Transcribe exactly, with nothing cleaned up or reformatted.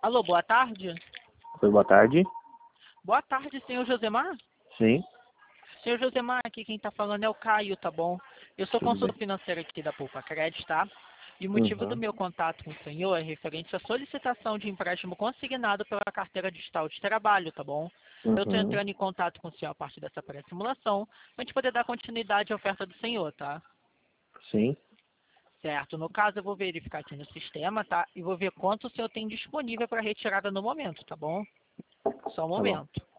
Alô, boa tarde. Oi, boa tarde. Boa tarde, senhor Josemar. Sim, Senhor Josemar, aqui quem está falando é o Caio, tá bom? Eu sou tudo bem. consultor financeiro aqui da Poupa Crédito, tá? E o motivo do Uhum, meu contato com o senhor é referente à solicitação de empréstimo consignado pela carteira digital de trabalho, tá bom? Eu estou uhum, entrando em contato com o senhor a partir dessa pré-simulação, para a gente poder dar continuidade à oferta do senhor, tá? sim, Certo. No caso, eu vou verificar aqui no sistema, tá? E vou ver quanto o senhor tem disponível para retirada no momento, tá bom? Só um tá bom. momento.